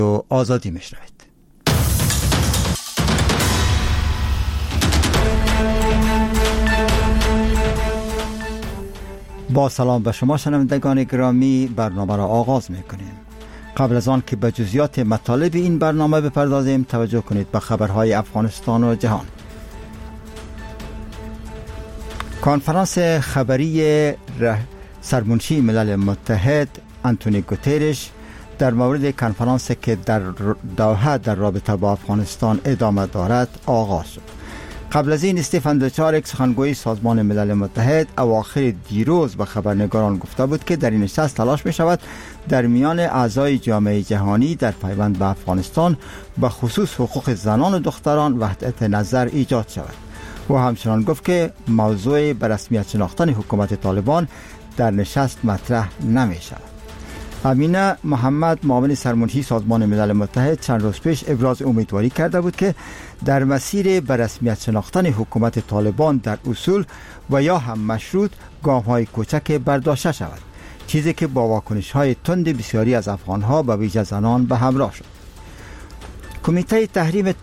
آزادی میشنوید. با سلام به شما شنوندگان گرامی، برنامه را آغاز میکنیم. قبل از آن که به جزئیات مطالب این برنامه بپردازیم، توجه کنید به خبرهای افغانستان و جهان. کنفرانس خبری سرمنشی ملل متحد آنتونیو گوترش در مورد کنفرانسی که در دوحه در رابطه با افغانستان ادامه دارد آغاز شد. قبل از این استفان دوچارک سخنگوی سازمان ملل متحد اواخر دیروز به خبرنگاران گفته بود که در این نشست تلاش می شود در میان اعضای جامعه جهانی در پیوند به افغانستان به خصوص حقوق زنان و دختران وحدت نظر ایجاد شود. و همچنان گفت که موضوع به رسمیت شناختن حکومت طالبان در نشست مطرح نمی شود. امینه محمد معاون سرمنشی سازمان ملل متحد چند روز پیش ابراز امیدواری کرده بود که در مسیر به رسمیت شناختن حکومت طالبان در اصول و یا هم مشروط گام‌های کوچک برداشته شود، چیزی که با واکنش‌های تند بسیاری از افغان‌ها به ویژه زنان به همراه شد. کمیته تحریم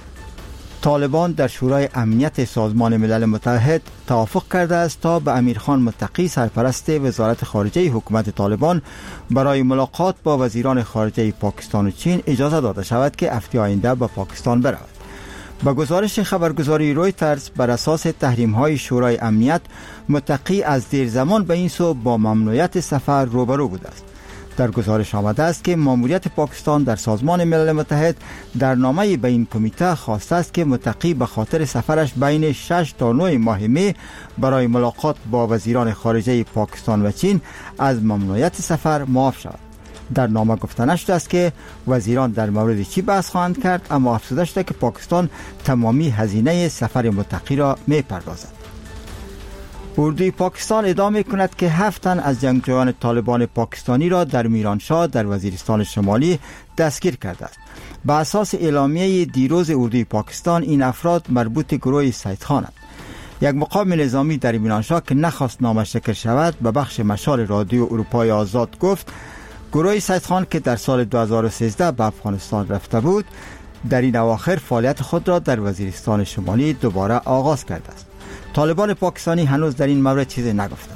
طالبان در شورای امنیت سازمان ملل متحد توافق کرده است تا به امیرخان متقی سرپرست وزارت خارجه حکومت طالبان برای ملاقات با وزیران خارجه پاکستان و چین اجازه داده شود که هفته آینده به پاکستان برود. با گزارش خبرگزاری رویترز بر اساس تحریم‌های شورای امنیت، متقی از دیر زمان به این سو با ممنوعیت سفر روبرو بوده است. در گزارش آمده است که ماموریت پاکستان در سازمان ملل متحد در نامه به این کمیته خواسته است که متقی به خاطر سفرش بین 6 تا 9 ماه می برای ملاقات با وزیران خارجه پاکستان و چین از ممنوعیت سفر معاف شود. در نامه گفته نشده است که وزیران در مورد چی بحث خواهند کرد، اما افزوده شده که پاکستان تمامی هزینه سفر متقی را می پردازد. اردوی پاکستان ادعا کند که 7 تن از جنگجویان طالبان پاکستانی را در میرانشاه در وزیرستان شمالی دستگیر کرده است. به اساس اعلامیه دیروز اردوی پاکستان، این افراد مربوط گروه سید خانند. یک مقام نظامی در میرانشاه که نخواست نامش ذکر شود به بخش مشال رادیو اروپای آزاد گفت گروه سید خان که در سال 2013 به افغانستان رفته بود، در این اواخر فعالیت خود را در وزیرستان شمالی دوباره آغاز کرده است. طالبان پاکستانی هنوز در این مورد چیزی نگفتند.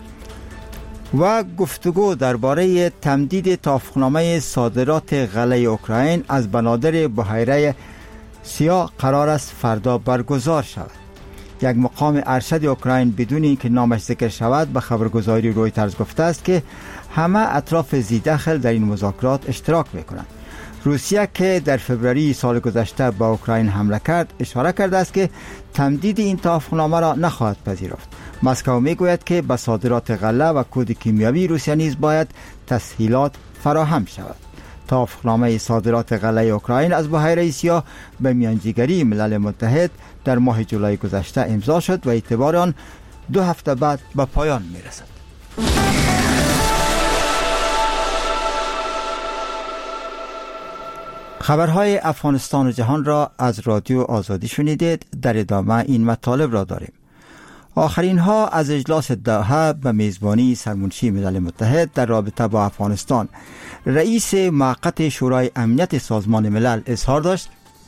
و گفتگو درباره تمدید توافقنامه صادرات غله اوکراین از بنادر بحیره سیاه قرار است فردا برگزار شود. یک مقام ارشد اوکراین بدون اینکه نامش ذکر شود به خبرگزاری رویترز گفته است که همه اطراف ذی‌دخل در این مذاکرات اشتراک می‌کنند. روسیه که در فوریه سال گذشته به اوکراین حمله کرد، اشاره کرده است که تمدید این توافقنامه را نخواهد پذیرفت. مسکو میگوید که به صادرات غله و کود کیمیاوی روسیه نیز باید تسهیلات فراهم شود. توافقنامه صادرات غله اوکراین از بحیره سیاه به میانجیگری ملل متحد در ماه جولای گذشته امضا شد و اعتبار آن 2 هفته بعد به پایان میرسد. خبرهای افغانستان و جهان را از رادیو آزادی شنیدید. در ادامه این مطالب را داریم. آخرین ها از اجلاس دوحه به میزبانی سرمنشی ملل متحد در رابطه با افغانستان، رئیس موقت شورای امنیت سازمان ملل اظهار داشت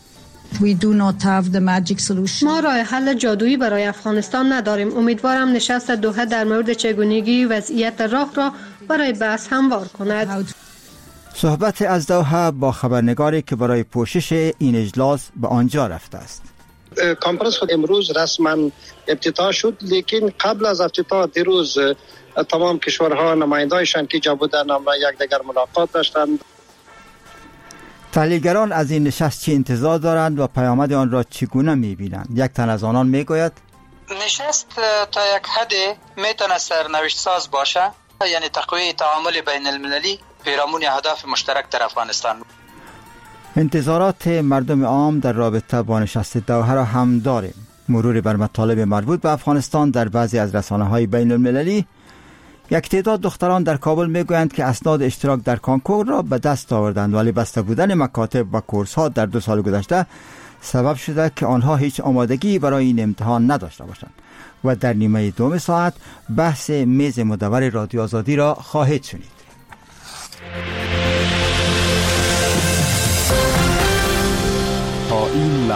ما راه حل جادویی برای افغانستان نداریم. امیدوارم نشست دوحه در مورد چگونگی وضعیت راه را برای بحث هموار کند. صحبت از دوحه با خبرنگاری که برای پوشش این اجلاس به آنجا رفته است. کنفرانس خود امروز رسما افتتاح شد، لیکن قبل از افتتاح دیروز تمام کشورها نمایندهایشان که جا بودند یک دیگر ملاقات داشتند. تحلیلگران از این نشست چه انتظار دارند و پیامد آن را چگونه می‌بینند؟ یک تن از آنان میگوید نشست تا یک حد میتونه سرنوشت ساز باشه، یعنی تقویت تعامل بین المللی پیرامون اهداف مشترک در افغانستان. انتظارات مردم عام در رابطه با نشست دوحه را هم داریم. مرور بر مطالب مربوط به افغانستان در بعضی از رسانه‌های بین المللی، یک تعداد دختران در کابل میگویند که اسناد اشتراک در کنکور را به دست آوردند، ولی بسته بودن مکاتب و کورس‌ها در 2 سال گذشته سبب شده که آنها هیچ آمادگی برای این امتحان نداشته باشند. و در نیمه دوم ساعت بحث میز مدور رادیو آزادی را خواهید شنید.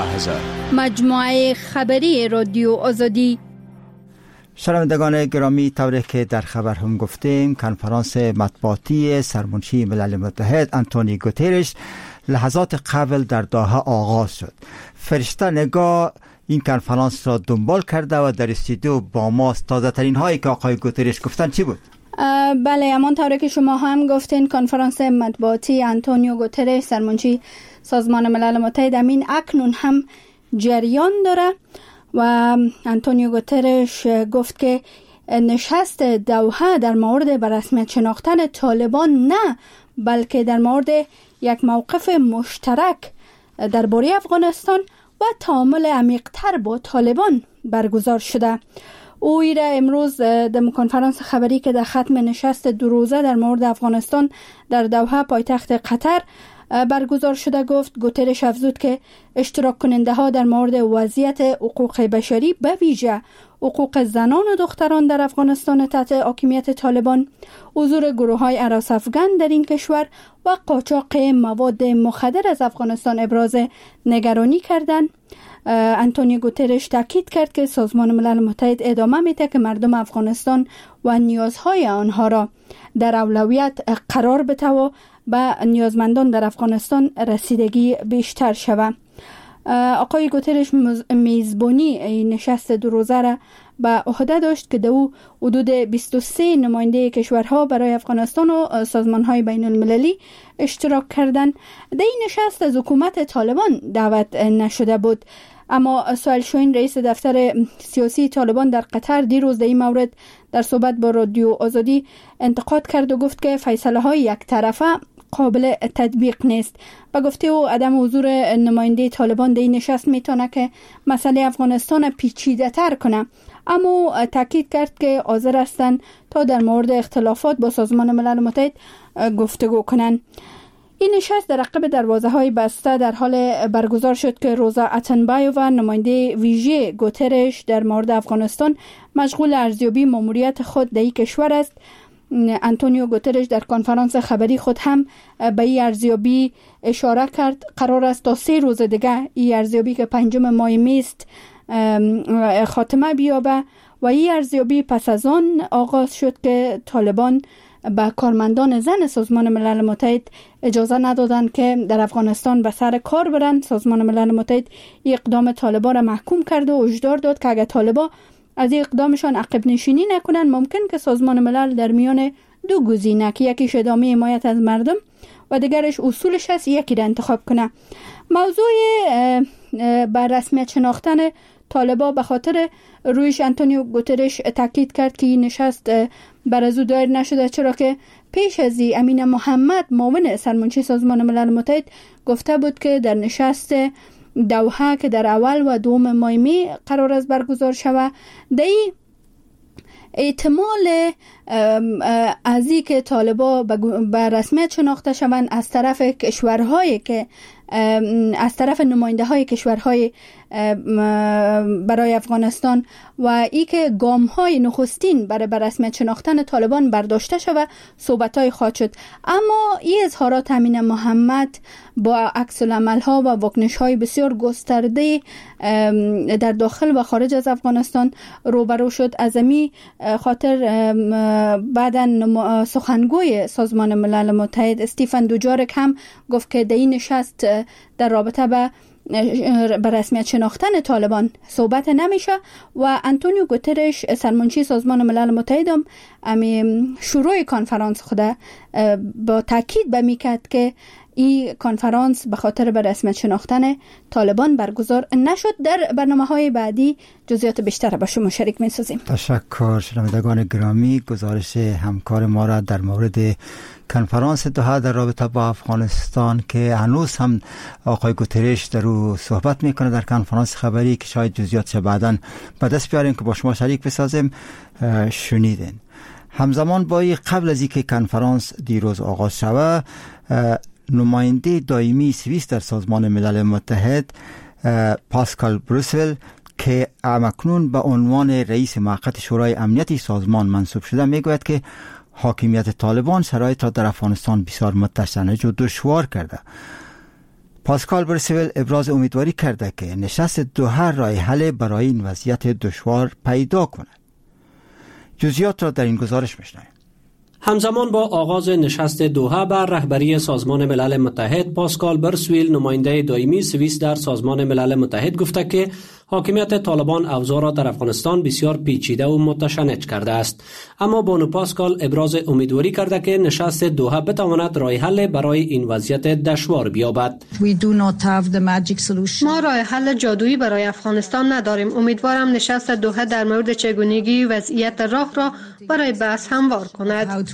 12000. مجموعه خبری رادیو آزادی. شنوندگان گرامی، طوری که در خبر هم گفتیم، کنفرانس مطبوعاتی سرمنشی ملل متحد آنتونیو گوترش لحظات قبل در دوحه آغاز شد. فرشته نگاه این کنفرانس را دنبال کرده و در استودیو با ماست. تازه ترین هایی که آقای گوترش گفتن چی بود؟ بله، همان طوری که شما هم گفتین، کنفرانس مطبوعاتی آنتونیو گوترش سرمنشی سازمان ملل متحد امین اکنون هم جریان داره و آنتونیو گوترش گفت که نشست دوحه در مورد به رسمیت شناختن طالبان نه، بلکه در مورد یک موقف مشترک درباره افغانستان و تعامل عمیق‌تر با طالبان برگزار شده. او ایره امروز در کنفرانس خبری که در ختم نشست 2 روزه در مورد افغانستان در دوحه پایتخت قطر برگزار شده گفت. گوترش افزود که اشتراک کننده ها در مورد وضعیت حقوق بشری به ویژه حقوق زنان و دختران در افغانستان تحت حاکمیت طالبان، حضور گروه های هراس افغان در این کشور و قاچاق مواد مخدر از افغانستان ابراز نگرانی کردند. آنتونیو گوترش تاکید کرد که سازمان ملل متحد ادامه میده که مردم افغانستان و نیازهای آنها را در اولویت قرار بده و به نیازمندان در افغانستان رسیدگی بیشتر شود. آقای گوترش میزبانی نشست 2 روزه را به عهده داشت که در او حدود 23 نماینده کشورها برای افغانستان و سازمان‌های بین المللی اشتراک کردند. در این نشست از حکومت طالبان دعوت نشده بود، اما سهیل شاهین رئیس دفتر سیاسی طالبان در قطر دیروز در این مورد در صحبت با رادیو آزادی انتقاد کرد و گفت که فیصله-های یک طرفه قابل تطبیق نیست. و گفته او عدم حضور نماینده طالبان در این نشست میتونه که مسئله افغانستان پیچیده تر کنه، اما تاکید کرد که حاضر هستند تا در مورد اختلافات با سازمان ملل متحد گفتگو کنند. این نشست در عقب دروازه‌های بسته در حال برگزار شد که روزا اتنبایووا نماینده ویژه گوترش در مورد افغانستان مشغول ارزیابی ماموریت خود در این کشور است. آنتونیو گوترش در کنفرانس خبری خود هم به این ارزیابی اشاره کرد. قرار است تا 3 روز دیگه این ارزیابی که 5 ماه میست خاتمه بیابه و این ارزیابی پس از آن آغاز شد که طالبان به کارمندان زن سازمان ملل متحد اجازه ندادند که در افغانستان به سر کار برند. سازمان ملل متحد این اقدام طالبان را محکوم کرد و هشدار داد که اگر طالبان از این اقدامشان عقب نشینی نکنند ممکن که سازمان ملل در میان 2 گزینه که یکیش ادامه حمایت از مردم و دیگرش اصولش است یکی را انتخاب کنه. موضوع بر رسمیت شناختن طالبان به خاطر رویش آنتونیو گوترش تاکید کرد که این نشست برازو دایر نشده، چرا که پیش از این امین محمد معاون سرمنشی سازمان ملل متحد گفته بود که در نشست دوحه که در اول و دوم ماه می قرار است برگزار شود، دی احتمال از این که طالبان به رسمیت شناخته شوند از طرف کشورهایی که از طرف نماینده های کشورهای برای افغانستان و ای که گام های نخستین برای رسمیت شناختن طالبان برداشته شود صحبت های خواهد شد. اما این اظهارات امین محمد با عکس العمل ها و واکنش های بسیار گسترده در داخل و خارج از افغانستان روبرو شد. از این خاطر بعداً سخنگوی سازمان ملل متحد استیفن دوجارک هم گفت که در این نشست در رابطه به رسمیت شناختن طالبان صحبت نمیشه و آنتونیو گوترش سرمنشی سازمان ملل متحد هم شروع کنفرانس خود با تاکید به میکرد که این کنفرانس به خاطر به رسمیت شناختن طالبان برگزار نشد. در برنامه‌های بعدی جزئیات بیشتر با شما شریک می‌سازیم. تشکر. شنوندگان گرامی، گزارش همکار ما را در مورد کنفرانس دوحه در رابطه با افغانستان که هنوز هم آقای گوترش در او صحبت میکنه در کنفرانس خبری که شاید جزئیاتش بعداً به دست بیاریم که با شما شریک بسازیم شنیدین. همزمان با قبل از اینکه کنفرانس دیروز آغاز شود، نماینده دائمی سوئیس در سازمان ملل متحد پاسکال بروسل که اکنون به عنوان رئیس موقت شورای امنیتی سازمان منصوب شده میگوید که حاکمیت طالبان شرایط را در افغانستان بسیار متشنج و دشوار کرده. پاسکال برسول ابراز امیدواری کرده که نشست دوحه راه حل برای این وضعیت دشوار پیدا کند. جزئیات را در این گزارش میشنویم. همزمان با آغاز نشست دوحه بر رهبری سازمان ملل متحد، پاسکال برسویل نماینده دائمی سوئیس در سازمان ملل متحد گفته که حاکمیت طالبان اوضاع را در افغانستان بسیار پیچیده و متشنج کرده است. اما بانو پاسکال ابراز امیدواری کرده که نشست دوحه بتواند راه حل برای این وضعیت دشوار بیابد. ما راه حل جادویی برای افغانستان نداریم. امیدوارم نشست دوحه در مورد چگونگی وضعیت راه را برای بحث هموار کند.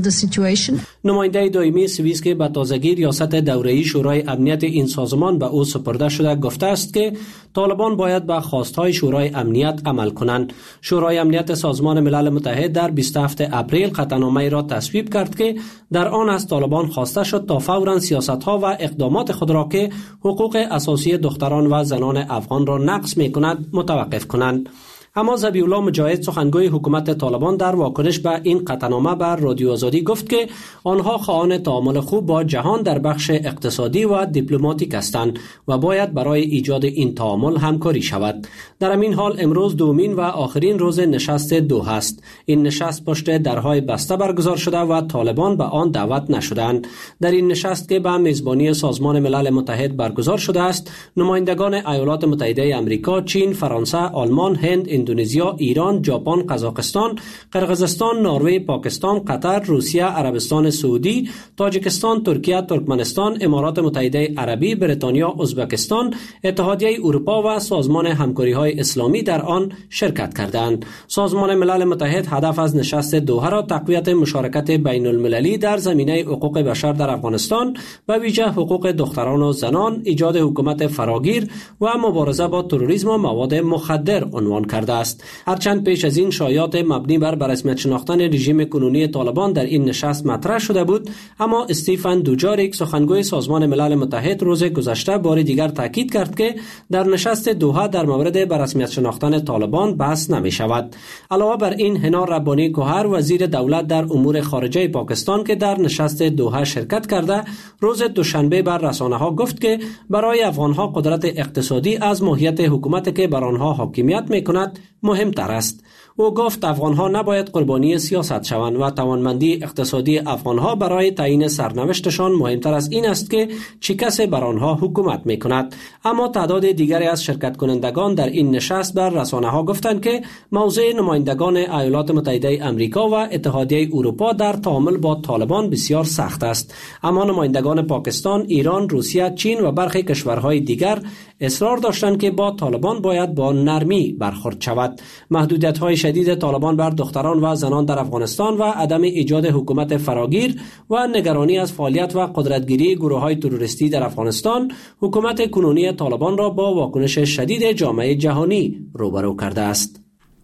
نماینده دائمی سوئیس که به تازگی ریاست دوره‌ای شورای امنیت این سازمان به او سپرده شده گفته است که طالبان باید به خواستهای شورای امنیت عمل کنند. شورای امنیت سازمان ملل متحد در 27 اپریل قطعنامه‌ای را تصویب کرد که در آن از طالبان خواسته شد تا فوراً سیاست‌ها و اقدامات خود را که حقوق اساسی دختران و زنان افغان را نقض می‌کند متوقف کنند. اما ذبیح‌الله مجاهد سخنگوی حکومت طالبان در واکنش به این قطعنامه بر رادیو آزادی گفت که آنها خواهان تعامل خوب با جهان در بخش اقتصادی و دیپلماتیک هستند و باید برای ایجاد این تعامل همکاری شود. در همین حال امروز دومین و آخرین روز نشست دوحه است. این نشست پشت درهای بسته برگزار شده و طالبان به آن دعوت نشدند. در این نشست که به میزبانی سازمان ملل متحد برگزار شده است، نمایندگان ایالات متحده آمریکا، چین، فرانسه، آلمان، هند، اندونزیا، ایران، ژاپن، قزاقستان، قرقیزستان، نروژ، پاکستان، قطر، روسیه، عربستان سعودی، تاجیکستان، ترکیه، ترکمنستان، امارات متحده عربی، بریتانیا، ازبکستان، اتحادیه اروپا و سازمان همکاری‌های اسلامی در آن شرکت کردند. سازمان ملل متحد هدف از نشست دوحه را تقویت مشارکت بین المللی در زمینه حقوق بشر در افغانستان و ویژه حقوق دختران و زنان، ایجاد حکومت فراگیر و مبارزه با تروریسم و مواد مخدر عنوان کرده است. هرچند پیش از این شایعات مبنی بر رسمیت شناختن رژیم کنونی طالبان در این نشست مطرح شده بود، اما استیفن دوجاریک سخنگوی سازمان ملل متحد روز گذشته بار دیگر تاکید کرد که در نشست دوحه در مورد رسمیت شناختن طالبان بحث نمی شود. علاوه بر این، حنا ربانی گوهر وزیر دولت در امور خارجه پاکستان که در نشست دوحه شرکت کرده، روز دوشنبه بر رسانه‌ها گفت که برای افغان‌ها قدرت اقتصادی از ماهیت حکومت که بر آنها حاکمیت می‌کند مهمتر است. او گفت افغان‌ها نباید قربانی سیاست شوند و توانمندی اقتصادی افغان‌ها برای تعیین سرنوشتشان مهمتر از این است که چه کسی بر آنها حکومت می‌کند. اما تعداد دیگری از شرکت کنندگان در این نشست بر رسانه‌ها گفتند که موضع نمایندگان ایالات متحده آمریکا و اتحادیه اروپا در تعامل با طالبان بسیار سخت است. اما نمایندگان پاکستان، ایران، روسیه، چین و برخی کشورهای دیگر اصرار داشتند که با طالبان باید با نرمی برخورد شود. محدودیت‌های شدید طالبان بر دختران و زنان در افغانستان و عدم ایجاد حکومت فراگیر و نگرانی از فعالیت و قدرتگیری گروه‌های تروریستی در افغانستان حکومت کنونی طالبان را با واکنش شدید جامعه جهانی روبرو کرده است.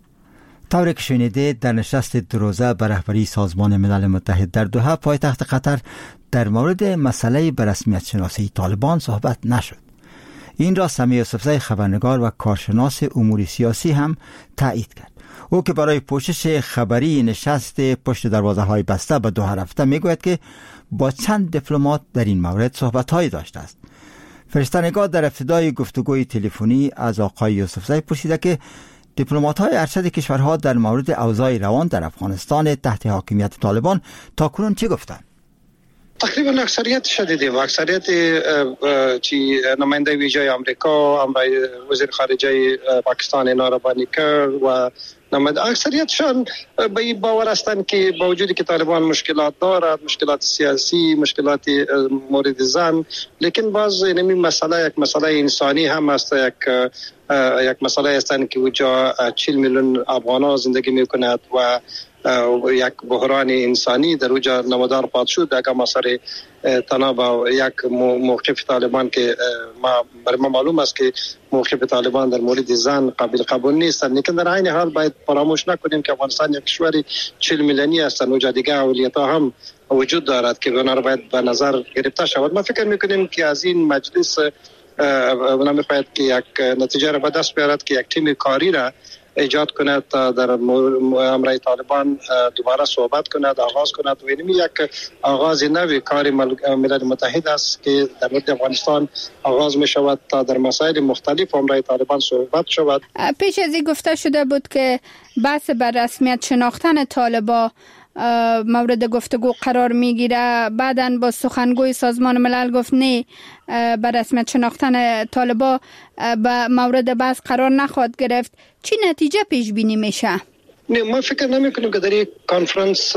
طوری که شنیده، در نشست دو روزه به رهبری سازمان ملل متحد در دوحه پایتخت قطر در مورد مسئله به رسمیت شناسی طالبان صحبت نشد. این را سمیع یوسفزی خبرنگار و کارشناس امور سیاسی هم تایید کرد. او که برای پوشش خبری نشست پشت دروازه‌های بسته به دوحه رفته میگوید که با چند دیپلمات در این مورد صحبت‌هایی داشته است. فرستنگار در ابتدای گفتگوی تلفنی از آقای یوسفزی پرسیده که دیپلمات‌های ارشد کشورها در مورد اوضاع روان در افغانستان تحت حاکمیت طالبان تاکنون چه گفتند؟ تقریبا اکثریت شدیده و اکثریت چی نماینده ویژه آمریکا، وزیر خارجه پاکستان اینا را بانی کرد و اکثریتشان به این باور هستند که با وجودی که طالبان مشکلات دارد، مشکلات سیاسی، مشکلات مورد زن، لیکن باز این مسئله یک مسئله انسانی هم است، یک مسئله است که وجا 40 میلیون افغان زندگی میکند و یک بحران انسانی در اوجا نمودار پاد شد. اگر ما سر تناب یک موقف طالبان که برای ما معلوم است که موقف طالبان در مورد زن قابل قبول نیست، لیکن در عین حال باید فراموش نکنیم که افغانستان یک کشور 40 میلیونی است. اوجا دیگه اولیت‌ها هم وجود دارد که اونا را باید به نظر گرفته شود. ما فکر میکنیم که از این مجلس اونا میخواهد که یک نتیجه را به دست بیارد که یک تیم کاری را ایجاد کند تا در امر طالبان دوباره صحبت کند، آغاز کند. و این یک آغاز نوی کار ملل متحد است که در مورد افغانستان آغاز می شود تا در مسائل مختلف امر طالبان صحبت شود. پیش از این گفته شده بود که بحث بر رسمیت شناختن طالبان مورد گفتگو قرار میگیره. بعداً با سخنگوی سازمان ملل گفت نه، بر رسمیت شناختن طالبان به مورد بحث قرار نخواهد گرفت. چی نتیجه پیش بینی میشه؟ نه، ما فکر نمی کنیم که در این کانفرنس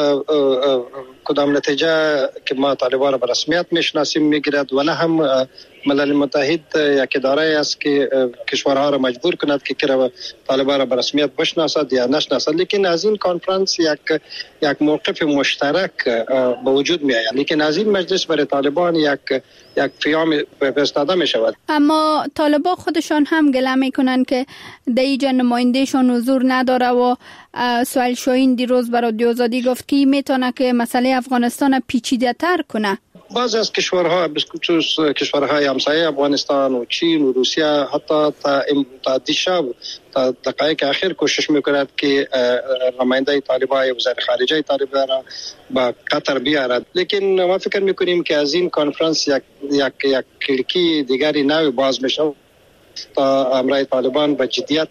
کدام نتیجه که ما طالبان را به رسمیت میشناسیم میگیرد، و نه هم ملل متحد یک اداره است که کشورها را مجبور کند که طالبان را به رسمیت بشناسد یا نشناسد. لیکن از این کانفرنس یک موقف مشترک به وجود می آید. لیکن از این مجلس برای طالبان یک پیام فرستاده می شود. اما طالبان خودشان هم گله میکنن که در اینجا نمایندهشان حضور نداره و سهیل شاهین دیروز برای رادیو آزادی گفت که میتونه که مسئله افغانستان پیچیده تر کنه. بعض از کشورها بخصوص کشورهای همسایه افغانستان و چین و روسیه حتی تا دیشب تا دقایق اخیر کوشش میکند که نماینده طالبان وزیر خارجه طالبان را به قطر بیارد. لیکن ما فکر میکنیم که از این کنفرانس یک کلکی دیگری نو باز میشه تا امر طالبان به جدیت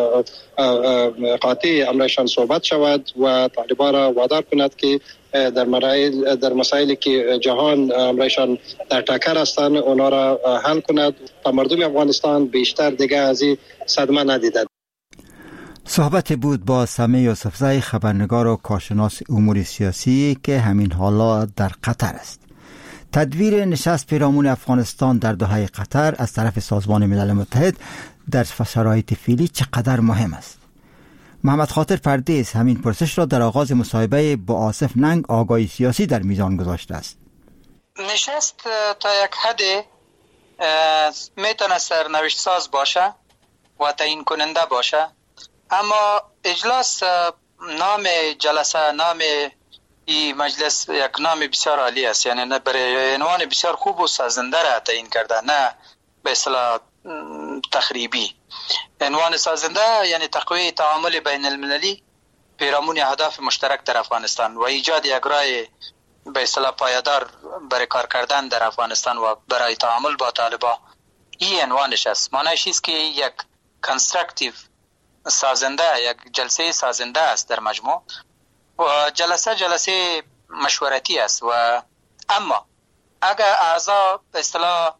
قاطع امرشان صحبت شود و طالبان را وادار کند که در مسائلی که جهان امرشان در ټکر هستند اونا را حل کند تا مردم افغانستان بیشتر دیگه از این صدمه ندیدند. صحبت بود با سمیع یوسفزی، خبرنگار و کارشناس امور سیاسی که همین حالا در قطر است. تدویر نشست پیرامون افغانستان در دوحه قطر از طرف سازمان ملل متحد در شرایط فعلی چقدر مهم است؟ محمد خاطر پردیس همین پرسش را در آغاز مصاحبه با آصف ننگ آگاهی سیاسی در میزان گذاشته است. نشست تا یک حد میتونه سرنوشت ساز باشه و تعیین کننده باشه، اما اجلاس نام جلسه، نام این مجلس یک نام بسیار عالی است، یعنی برای عنوان بسیار خوب و سازنده را تعیین کرده، نه به اصطلاح تخریبی. عنوان سازنده یعنی تقویت تعامل بین المللی پیرامون اهداف مشترک در افغانستان و ایجاد یک راه به اصطلاح پایدار برای کار کردن در افغانستان و برای تعامل با طالبان. این عنوانش است. معنیش است که یک کنستراکتیو سازنده، یک جلسه سازنده است در مجموع و جلسه مشورتی است. و اما اگر اعضا به اصطلاح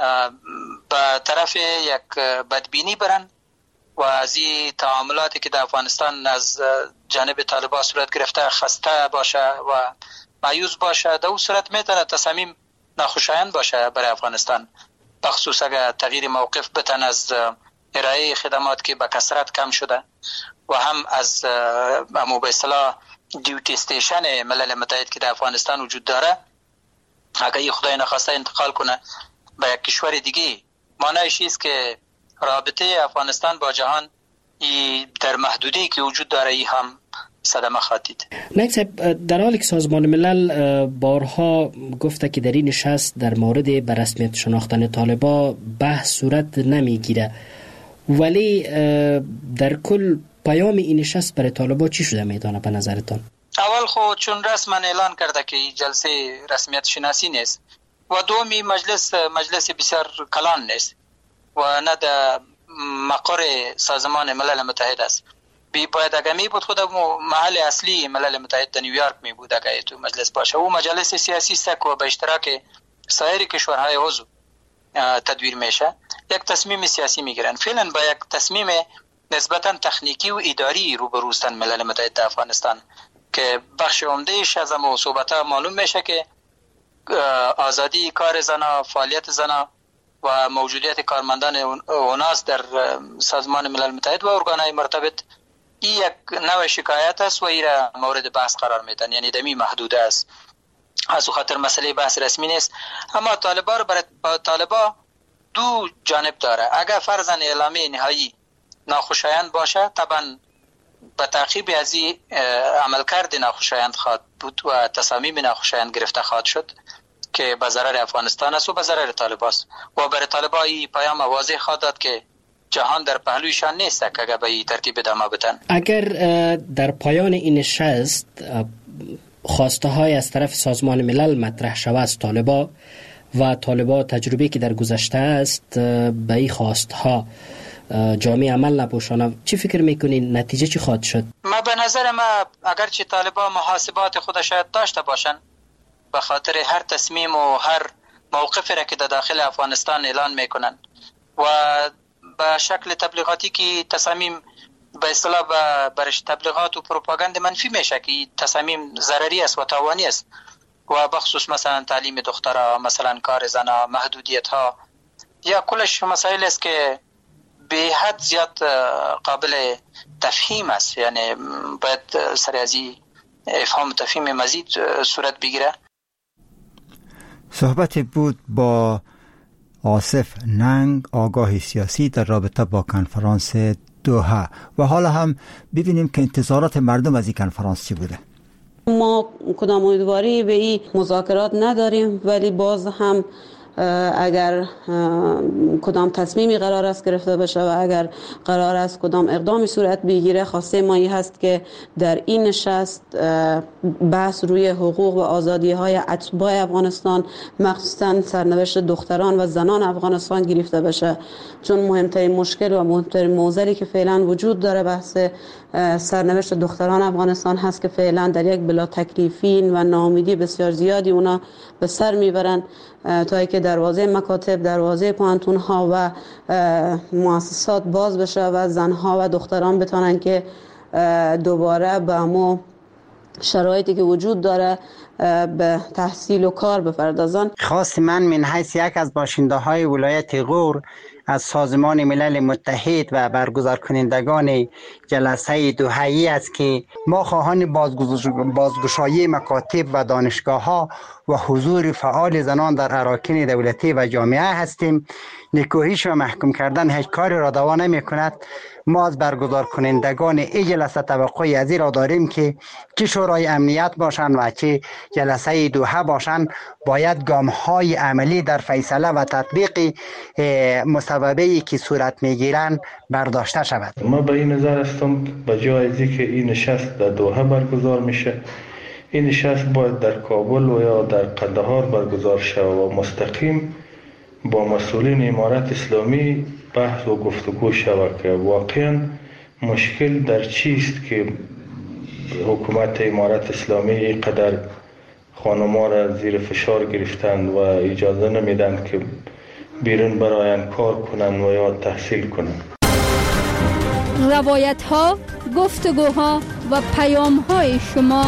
به طرف یک بدبینی برن و از این تعاملاتی که در افغانستان از جانب طالبان صورت گرفته خسته باشه و مایوس باشه، در اون صورت میتونه تصمیم ناخوشایند باشه برای افغانستان، بخصوص اگر تغییر موقف بتن از ارائه خدمات که به کثرت کم شده و هم از به اصطلاح دیوتی استیشن ملل متحد که در افغانستان وجود داره، اگر یه خدای نخواسته انتقال کنه به یک کشور دیگه، معنیش است که رابطه افغانستان با جهان در محدوده‌ای که وجود داره ای هم صدمه خواهد دید. نایب صاحب، در حالی که سازمان ملل بارها گفته که در این نشست در مورد به رسمیت شناختن طالبان بحث صورت نمیگیره، ولی در کل پیام این نشست برای طالبان چی شده میدانه به نظرتان؟ اول خود چون رسما اعلان کرده که این جلسه رسمیت شناسی نیست و دومی مجلس بسیار کلان نیست و نه در مقر سازمان ملل متحد است. باید اگر می بود خود محل اصلی ملل متحد در نیویورک می بود اگر تو مجلس باشه. او مجلس سیاسی است که به اشتراک سایر کشورهای عضو تدویر میشه، یک تصمیم سیاسی میگیرن. فعلا با یک تصمیم نسبتا تکنیکی و اداری روبرو هستند ملل متحد افغانستان که بخش عمدهش از اون صحبت‌ها معلوم میشه که آزادی کار زنا، فعالیت زنا و موجودیت کارمندان اوناس در سازمان ملل متحد و ارگانهای مرتبط این یک نوع شکایت است و این را مورد بحث قرار میدن، یعنی دمی محدوده است. از خاطر مسئله بحث رسمی نیست. اما طالبان دو جانب داره. اگر فرضاً اعلامیه نهایی ناخوشایند باشه، طبعا به تعقیب از این عملکرد ناخوشایند خواهد بود و تصامیم ناخوشایند گرفته خواهد شد که به ضرر افغانستان است و به ضرر طالبان است و برای طالبان این پیام واضح خواهد داد که جهان در پهلویشان نیست که اگر به این ترتیب ادامه بدن. اگر در پایان این نشست خواسته های از طرف سازمان ملل مطرح شود از طالبا و طالبا تجربه که در گذشته است به این خواسته ها جامعه عمل نپوشانه، چی فکر میکنین نتیجه چی خواهد شد؟ ما به نظر ما اگرچه طالبا محاسبات خود شاید داشته باشن به خاطر هر تصمیم و هر موقفی را که در داخل افغانستان اعلان میکنن و به شکل تبلیغاتی که تصمیم به اصطلاح برش تبلیغات و پروپاگاند منفی میشه که تصمیم ضرری است و تاوانی است و بخصوص مثلا تعلیم دخترها، مثلا کار زنها، محدودیت ها یا کلش مسائل است که به حد زیاد قابل تفهیم است، یعنی باید سر از این افهام تفهیم مزید صورت بگیره. صحبت بود با آصف ننگ، آگاه سیاسی در رابطه با کنفرانس دوحه. و حالا هم ببینیم که انتظارات مردم از این کنفرانس چی بوده. ما کدام امیدواری به این مذاکرات نداریم، ولی باز هم اگر کدام تصمیمی قرار است گرفته بشه و اگر قرار است کدام اقدامی صورت بگیره، خواسته ما این هست که در این نشست بحث روی حقوق و آزادی های اتباع افغانستان، مخصوصا سرنوشت دختران و زنان افغانستان گرفته بشه، چون مهمترین مشکل و مهمترین معضلی که فعلا وجود داره بحث سرنوشت دختران افغانستان هست که فعلا در یک بلا تکلیفین و ناامیدی بسیار زیادی اونا به سر میبرن تا اینکه دروازه مکاتب، دروازه پانتون ها و مؤسسات باز بشه و زنها و دختران بتونن که دوباره به همون شرایطی که وجود داره به تحصیل و کار بپردازن. خواست من حیث یک از باشنده های ولایت غور از سازمان ملل متحد و برگزار کنندگان جلسه دوحه‌ای است که ما خواهان بازگشایی مکاتب و دانشگاه ها و حضور فعال زنان در اراکین دولتی و جامعه هستیم. نکوهش و محکوم کردن هیچ کاری را دوا نمی کند. ما از برگزار کنندگان این جلسه توقعی از این را داریم که چه شورای امنیت باشند و چه جلسه دوحه باشند، باید گام های عملی در فیصله و تطبیق مصوبه‌ای که صورت میگیرند برداشته شود. ما به این نظر هستم به جای از که این نشست در دوحه برگزار میشه، این نشست باید در کابل و یا در قندهار برگزار شود و مستقیم با مسئولین امارت اسلامی بحث و گفتگو شود که واقعا مشکل در چیست که حکومت امارت اسلامی اینقدر خانم‌ها را زیر فشار گرفتند و اجازه نمیدن که بیرون براین کار کنند و یا تحصیل کنند. روایت ها، گفتگوها و پیام های شما.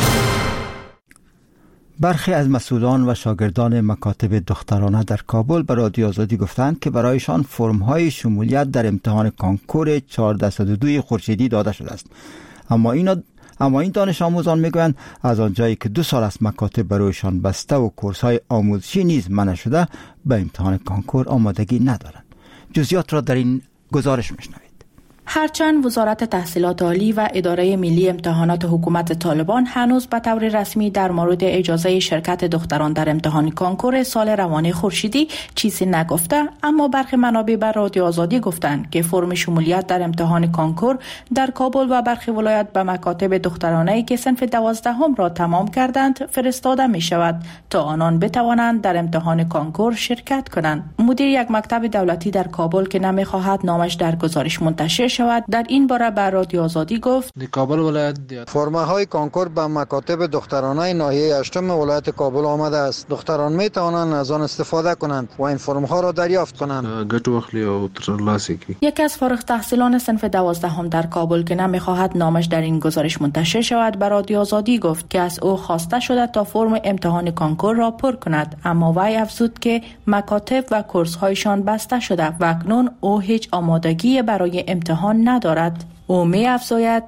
برخی از مسئولان و شاگردان مکاتب دخترانه در کابل به رادیو آزادی گفتند که برایشان فرم‌های شمولیت در امتحان کانکور 1402 خورشیدی داده شده است. اما این دانش آموزان میگویند از آنجایی که 2 سال از مکاتب برایشان بسته و کورس‌های آموزشی نیز منع شده، به امتحان کانکور آمادگی ندارند. جزئیات را در این گزارش میشنوید. هرچند وزارت تحصیلات عالی و اداره ملی امتحانات حکومت طالبان هنوز به طور رسمی در مورد اجازه شرکت دختران در امتحان کانکور سال روان خورشیدی چیزی نگفته، اما برخی منابع بر رادیو آزادی گفتند که فرم شمولیت در امتحان کانکور در کابل و برخی ولایت به مکاتب دخترانه‌ای که صنف 12 را تمام کردند فرستاده می شود تا آنان بتوانند در امتحان کانکور شرکت کنند. مدیر یک مکتب دولتی در کابل که نمی‌خواهد نامش در گزارش منتشر شود در این باره بر رادیو آزادی گفت: کابل ولایت فرمه های کانکور به مکاتب دخترانه ناحیه 8 ولایت کابل آمده است. دختران می توانند از آن استفاده کنند و این فرم ها را دریافت کنند. یکی از فارغ التحصیلان صنف 12 در کابل که نمی‌خواهد نامش در این گزارش منتشر شود بر رادیو آزادی گفت که از او خواسته شده تا فرم امتحان کانکور را پر کند، اما وی افزود که مکاتب و کورس هایشان بسته شده و اکنون او هیچ آمادگی برای امتحان ندارد. او می افزاید: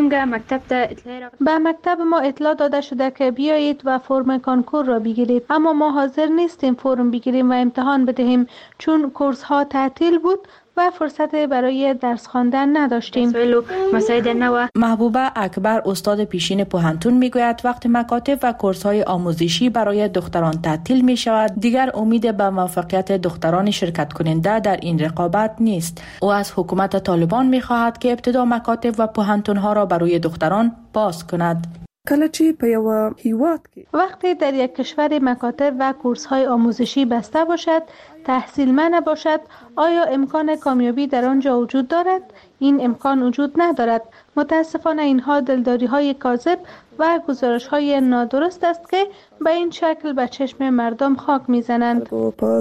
به مکتب ما اطلاع داده شده که بیایید و فرم کانکور را بگیرید، اما ما حاضر نیستیم فرم بگیریم و امتحان بدهیم چون کورس ها تعطیل بود و فرصت برای درس خواندن نداشتیم. محبوبه اکبر استاد پیشین پوهنتون میگوید وقتی مکاتب و کورس‌های آموزشی برای دختران تعطیل می شود دیگر امید به موفقیت دختران شرکت کننده در این رقابت نیست. او از حکومت طالبان می خواهد که ابتدا مکاتب و پوهنتون‌ها را برای دختران باز کند. وقتی در یک کشور مکاتب و کورس‌های آموزشی بسته باشد، تحصیل نباشد، آیا امکان کامیابی در آنجا وجود دارد؟ این امکان وجود ندارد. متاسفانه اینها دلداری‌های کاذب و گزارش‌های نادرست است که به این شکل به چشم مردم خاک می‌زنند.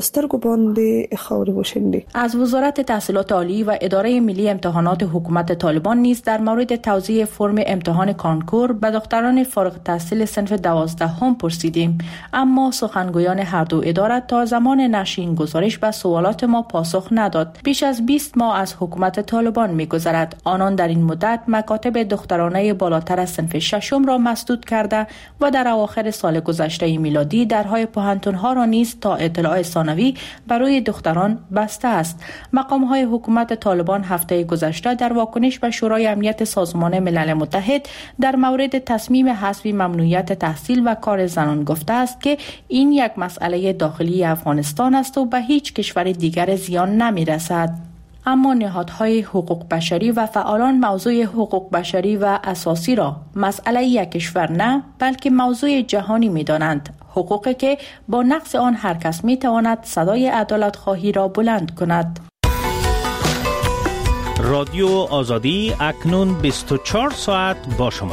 از وزارت تحصیلات عالی و اداره ملی امتحانات حکومت طالبان نیز در مورد توزیع فرم امتحان کانکور به دختران فارغ التحصیل صنف 12 هم پرسیدیم، اما سخنگویان هر دو اداره تا زمان نشر این گزارش به سوالات ما پاسخ نداد. بیش از 20 ماه از حکومت طالبان می‌گذرد. آنان در این مدت مکاتب دخترانه بالاتر از صنف 6 را مسدود کرده و در اواخر سال گذشته میلادی درهای پوهنتون‌ها را نیز تا اطلاع ثانوی برای دختران بسته است. مقام‌های حکومت طالبان هفته گذشته در واکنش به شورای امنیت سازمان ملل متحد در مورد تصمیم حذف ممنوعیت تحصیل و کار زنان گفته است که این یک مسئله داخلی افغانستان است و به هیچ کشور دیگر زیان نمی‌رسد. اما نهادهای حقوق بشری و فعالان موضوع حقوق بشری و اساسی را مسئله یک کشور نه بلکه موضوع جهانی می‌دانند. حقوقی که با نقض آن هر کس می‌تواند صدای عدالت خواهی را بلند کند. رادیو آزادی اکنون 24 ساعت با شما.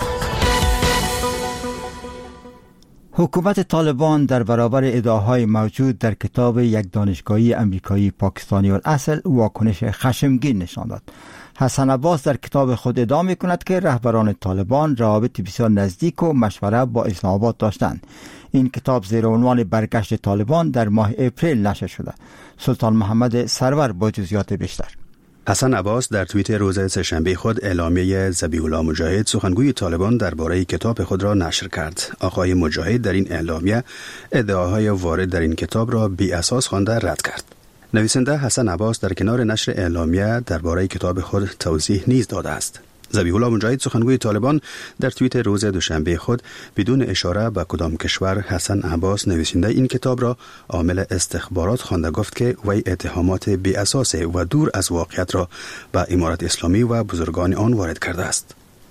حکومت طالبان در برابر ادعاهای موجود در کتاب یک دانشگاهی امریکایی پاکستانی الاصل واکنش خشمگین نشان داد. حسن عباس در کتاب خود ادعا می‌کند که رهبران طالبان روابط بسیار نزدیک و مشوره با اسلام آباد داشتند. این کتاب زیر عنوان برگشت طالبان در ماه اپریل نشر شده. سلطان محمد سرور با جزئیات بیشتر. حسن عباس در توییتر روز سه‌شنبه خود اعلامیه ذبیح الله مجاهد سخنگوی طالبان درباره کتاب خود را نشر کرد. آقای مجاهد در این اعلامیه ادعاهای وارد در این کتاب را بی اساس خوانده رد کرد. نویسنده حسن عباس در کنار نشر اعلامیه درباره کتاب خود توضیح نیز داده است. ذبیح الله مجاهد سخنگوی طالبان در توییتر روز دوشنبه خود بدون اشاره به کدام کشور حسن عباس نویسنده این کتاب را عامل استخبارات خوانده گفت که وی اتهامات بی اساس و دور از واقعیت را به امارت اسلامی و بزرگان آن وارد کرده است.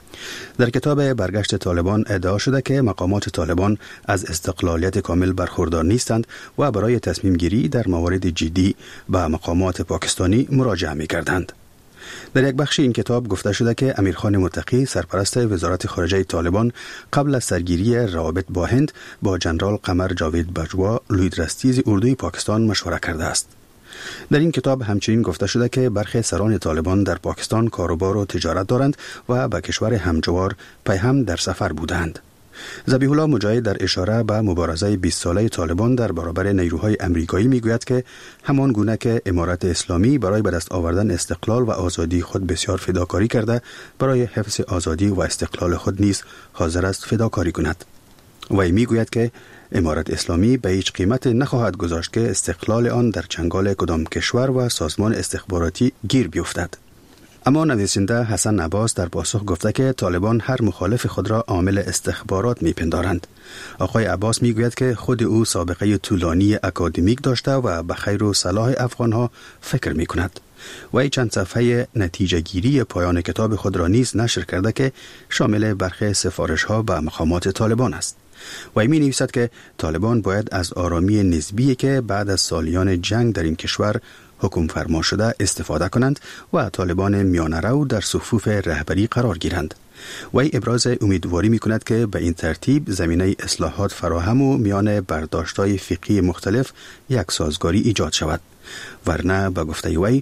در کتاب برگشت طالبان ادعا شده که مقامات طالبان از استقلالیت کامل برخوردار نیستند و برای تصمیم گیری در موارد جدی به مقامات پاکستانی مراجعه می کردند. در یک بخش این کتاب گفته شده که امیرخان متقی سرپرست وزارت خارجه طالبان قبل از سرگیری روابط با هند با جنرال قمر جاوید بجوا لویدرستیز اردوی پاکستان مشوره کرده است. در این کتاب همچنین گفته شده که برخی سران طالبان در پاکستان کاروبار و تجارت دارند و به کشور همجوار پیهم در سفر بودند. ذبیح الله مجاهد در اشاره به مبارزه 20 ساله طالبان در برابر نیروهای امریکایی میگوید که همان گونه که امارت اسلامی برای به دست آوردن استقلال و آزادی خود بسیار فداکاری کرده، برای حفظ آزادی و استقلال خود نیز حاضر است فداکاری کند. وی میگوید که امارت اسلامی به هیچ قیمت نخواهد گذاشت که استقلال آن در چنگال کدام کشور و سازمان استخباراتی گیر بیفتد. اما نویسنده حسن عباس در پاسخ گفته که طالبان هر مخالف خود را عامل استخبارات میپندارند. آقای عباس میگوید که خود او سابقه طولانی اکادمیک داشته و به خیر و صلاح افغانها فکر میکند. وی چند صفحه نتیجه گیری پایان کتاب خود را نیز نشر کرده که شامل برخی سفارش ها به مقامات طالبان است. وی می نویسد که طالبان باید از آرامی نسبی که بعد از سالیان جنگ در این کشور حکم فرما شده استفاده کنند و طالبان میانه رو در صفوف رهبری قرار گیرند. وی ابراز امیدواری می کند که به این ترتیب زمینه اصلاحات فراهم و میان برداشت‌های فقهی مختلف یک سازگاری ایجاد شود، ورنه به گفته وی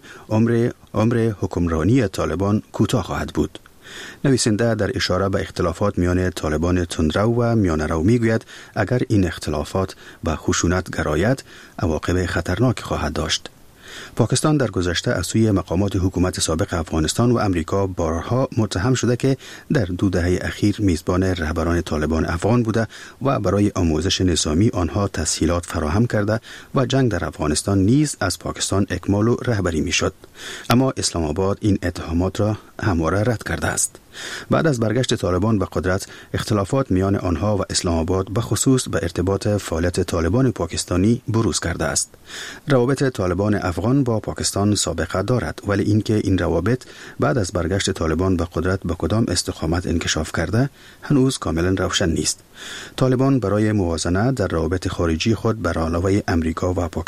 عمر حکمرانی طالبان کوتاه خواهد بود. نویسنده در اشاره به اختلافات میان طالبان تندرو و میانه رو میگوید اگر این اختلافات به خشونت گراید عواقب خطرناک خواهد داشت. پاکستان در گذشته از سوی مقامات حکومت سابق افغانستان و امریکا بارها متهم شده که در 2 دهه اخیر میزبان رهبران طالبان افغان بوده و برای آموزش نظامی آنها تسهیلات فراهم کرده و جنگ در افغانستان نیز از پاکستان اکمال و رهبری میشد. اما اسلام آباد این اتهامات را همواره رد کرده است. بعد از برگشت طالبان به قدرت، اختلافات میان آنها و اسلام آباد به خصوص به ارتباط فعالیت طالبان پاکستانی بروز کرده است. روابط طالبان افغان با پاکستان سابقه دارد، ولی اینکه این روابط بعد از برگشت طالبان به قدرت به کدام استقامت انکشاف کرده هنوز کاملا روشن نیست. طالبان برای موازنه در روابط خارجی خود بر علاوه امریکا و پاکستان